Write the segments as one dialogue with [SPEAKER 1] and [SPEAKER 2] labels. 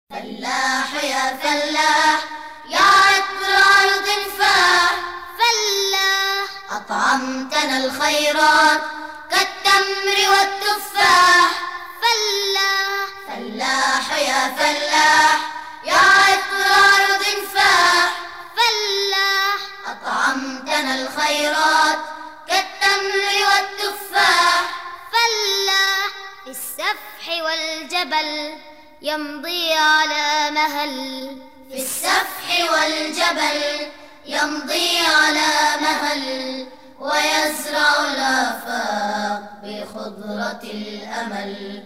[SPEAKER 1] فلاح يا فلاح يا عطر أرض فاح، فلاح أطعمتنا الخيرات كالتمر والتفاح، فلاح فلاح يا فلاح يا عطر أرض فاح، فلاح أطعمتنا الخيرات كالتمر والتفاح، فلاح في السفح والجبل يمضي على مهل، في السفح والجبل يمضي على مهل، ويزرع الآفاق بخضرة الأمل،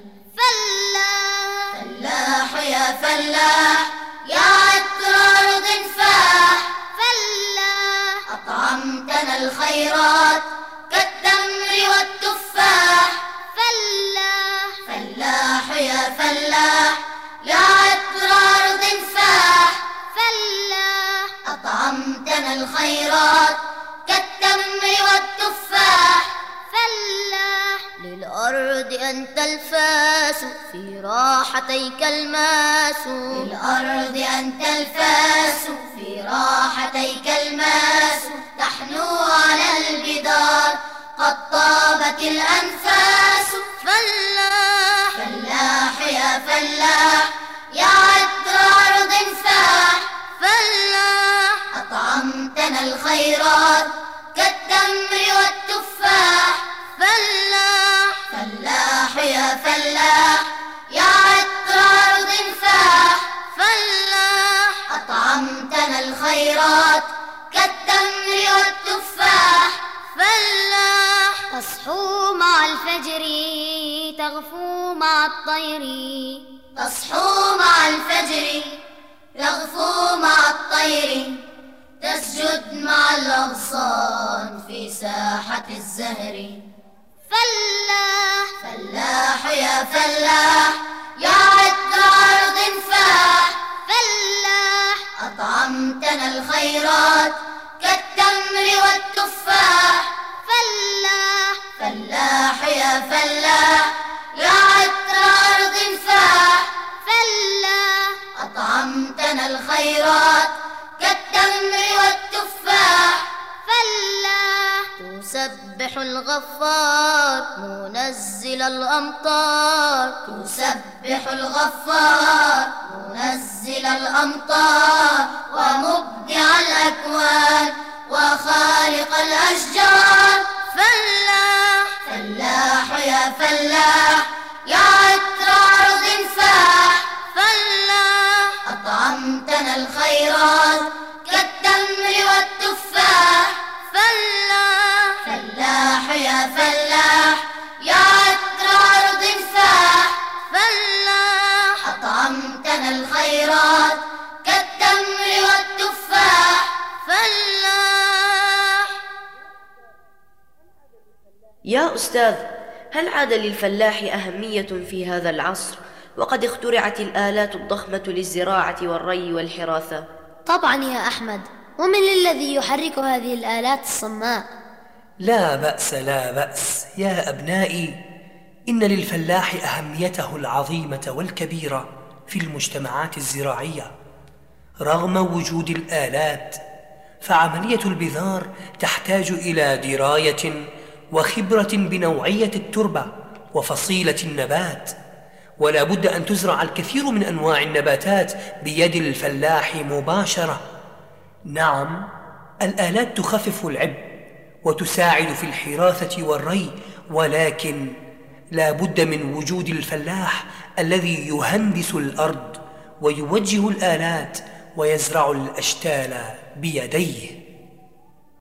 [SPEAKER 1] فلاح فلاح يا فلاح يا عطر أرض فاح، فلاح أطعمتنا الخيرات كالتمر والتفاح، فلاح فلاح يا فلاح يا عطر أرض فاح، فلاح أطعمتنا الخيرات كالتمر والتفاح، فلاح للأرض أنت الفاس في راحتيك الماس، للأرض أنت الفاس في راحتيك الماس، تحنو على البدار قد طابت الأنفاس، فلاح فلاح يا فلاح يا عطر أرض فاح، فلاح أطعمتنا الخيرات كالتمر والتفاح، فلاح فلاح يا فلاح يا عطر أرض فاح، فلاح أطعمتنا الخيرات كالتمر والتفاح، فلاح تصحو مع الفجر تغفو مع الطير، تصحو مع الفجر تغفو مع الطير، تسجد مع الأغصان في ساحة الزهر، فلاح فلاح يا فلاح يا عطر أرض فاح، فلاح أطعمتنا الخيرات كالتمر والتفاح، فلاح فلاح يا فلاح يا عطر أرض فاح، فلاح أطعمتنا الخيرات كالتمر والتفاح، فلاح تسبح الغفار منزل الأمطار، تسبح الغفار منزل الأمطار، ومبدع الأكوان وخالق الأشجار، فلاح فلاح يا فلاح يا عطر أرض فاح، فلاح أطعمتنا الخيرات كالتمر والتفاح، فلاح فلاح يا فلاح يا عطر أرض فاح، فلاح أطعمتنا الخيرات كالتمر والتفاح، فلاح.
[SPEAKER 2] يا أستاذ، هل عاد للفلاح أهمية في هذا العصر وقد اخترعت الآلات الضخمة للزراعة والري والحراثة؟
[SPEAKER 3] طبعا يا أحمد، ومن الذي يحرك هذه الآلات الصماء؟
[SPEAKER 4] لا بأس لا بأس يا أبنائي، إن للفلاح أهميته العظيمة والكبيرة في المجتمعات الزراعية رغم وجود الآلات، فعملية البذار تحتاج إلى دراية وخبرة بنوعية التربة وفصيلة النبات، ولا بد أن تزرع الكثير من أنواع النباتات بيد الفلاح مباشرة. نعم، الآلات تخفف العبء وتساعد في الحراثة والري، ولكن لا بد من وجود الفلاح الذي يهندس الأرض ويوجه الآلات ويزرع الأشتال بيديه.